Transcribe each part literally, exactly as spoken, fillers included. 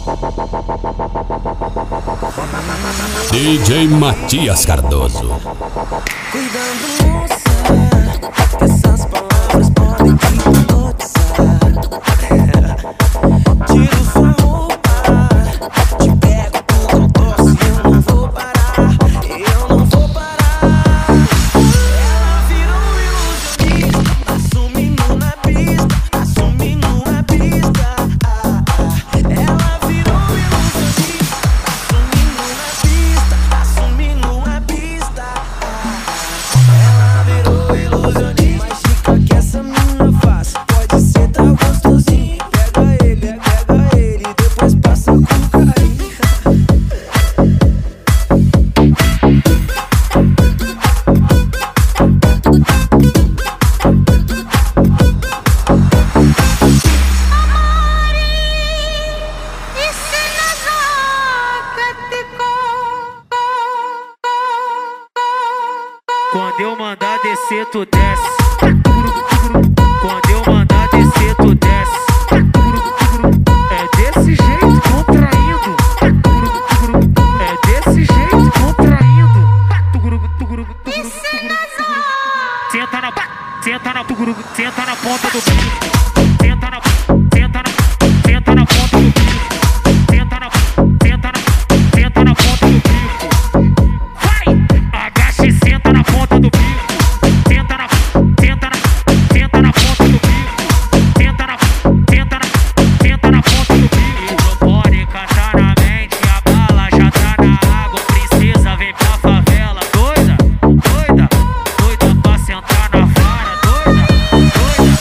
D J Matias Cardoso. Cuidando, moça, que essas palavras podem te hipnotizar. Tiro sua roupa, te pego tudo ao tosse. Eu não vou parar, eu não vou parar. Ela virou ilusionista, assumindo na pista, assumindo na pista. Ela virou ilusionista, assumindo na pista, assumindo na pista. Ela virou ilusionista, mas fica que essa mina faz. Pode ser tá gostosinho, pega ele, pega ele, depois passa com carinho. Quando eu mandar descer, tu desce. Quando eu mandar descer, tu desce. É desse jeito, contraindo. É desse jeito, contraindo. Senta na, senta na, senta na ponta do bico. Senta na, senta na, senta na ponta do bico. Senta na, senta na, senta na ponta do bico. Vai, agacha e senta na ponta do bico. Senta na, senta na, senta na ponta do bico. Senta na, senta na, senta na ponta do bico. Hidropônica tá na mente, a bala já tá na água. Princesa vem pra favela, doida, doida, doida pra sentar na vara, doida, doida.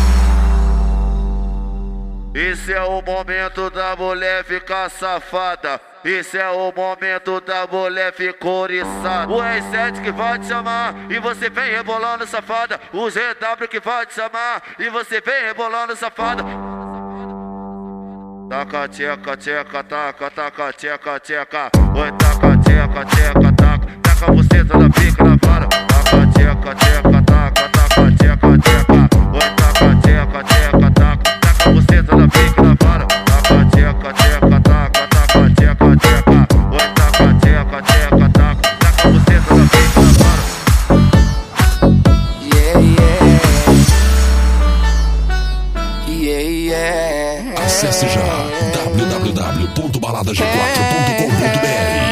Esse é o momento da mulher ficar safada. Esse é o momento da mulher ficar oriçada. O R sete que vai te chamar e você vem rebolando safada. O G W que vai te chamar e você vem rebolando safada. Taca, tcheca, tcheca, taca, taca, tcheca, tcheca. Oi, taca, tcheca, tcheca, taca. Taca você toda pica na vara. Taca, tcheca, tcheca, taca, taca, tcheca, tcheca. Oi, taca, tcheca, tcheca, taca. Taca você toda pica na vara. Taca, tcheca, tcheca, taca, taca, tcheca, tcheca. Oi, taca, tcheca, tcheca, taca. Taca você toda pica na vara. Yeah, yeah. Yeah, yeah. Acesse já w w w ponto balada g quatro ponto com ponto b r.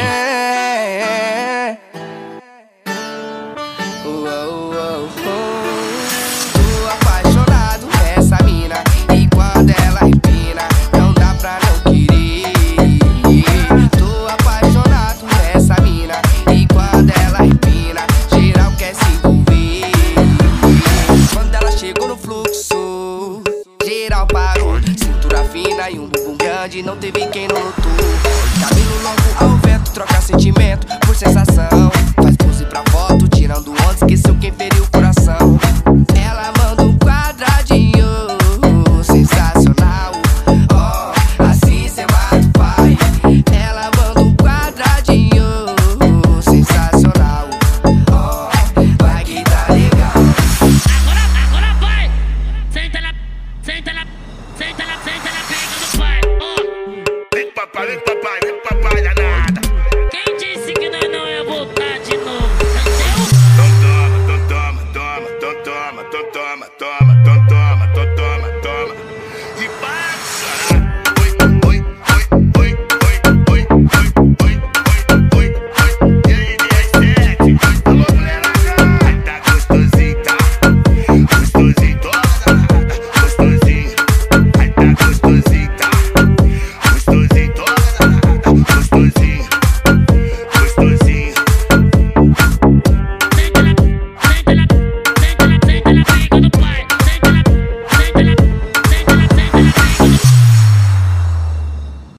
Tô apaixonado nessa mina e quando ela empina não dá pra não querer. Tô apaixonado nessa mina e quando ela empina geral quer se envolver. Quando ela chegou no fluxo geral parou, cintura fina e um bumbum grande, não teve quem não notou. Cabelo longo ao vento, troca sentimento por sensação. Faz pose pra foto, tirando onda, esqueceu quem feriu o coração. Ela manda um quadradinho, sensacional. Oh, assim cê mata o pai. Ela manda um quadradinho, sensacional. Oh, vai que tá legal. Agora, agora vai! Senta na, senta na, senta na, senta na pega do pai. Oh. Vem papai, vem papai.